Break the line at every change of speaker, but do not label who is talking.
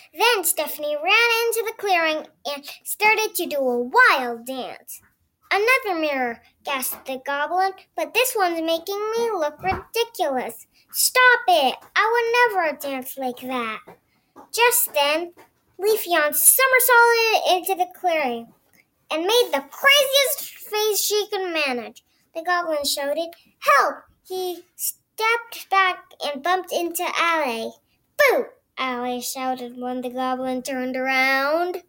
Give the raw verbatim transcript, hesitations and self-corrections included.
Then Stephanie ran into the clearing and started to do a wild dance. Another mirror, gasped the goblin, but this one's making me look ridiculous. Stop it! I would never dance like that. Just then, Leafeon somersaulted into the clearing and made the craziest face she could manage. The goblin shouted, "Help!" He stepped back and bumped into Ale. "Boo!" Ale shouted when the goblin turned around.